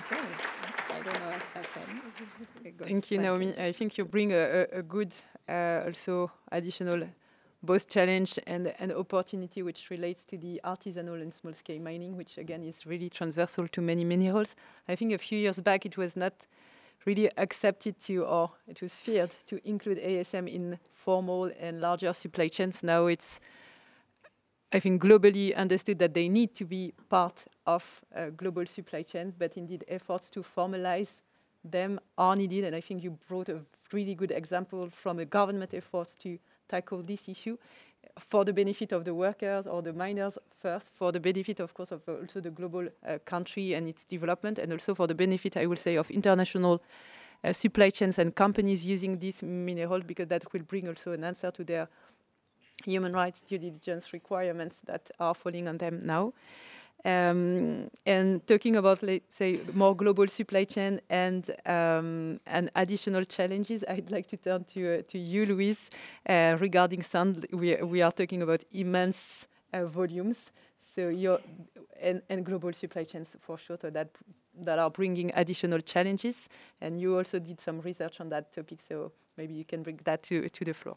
Okay. I don't know what's happened. We got Thank you, Naomi. silent. I think you bring a good, also additional both challenge and opportunity, which relates to the artisanal and small-scale mining, which again is really transversal to many minerals. I think a few years back it was not really accepted to, or it was feared to include ASM in formal and larger supply chains. Now it's, I think, globally understood that they need to be part of a global supply chain, but indeed efforts to formalize them are needed. And I think you brought a really good example from a government efforts to tackle this issue for the benefit of the workers or the miners first, for the benefit, of course, of also the global country and its development, and also for the benefit, I will say, of international supply chains and companies using this mineral, because that will bring also an answer to their human rights due diligence requirements that are falling on them now. And talking about, let's say, more global supply chain and additional challenges, I'd like to turn to you, Louise, regarding sand. We are talking about immense volumes, so and global supply chains for sure, so that are bringing additional challenges. And you also did some research on that topic, so maybe you can bring that to the floor.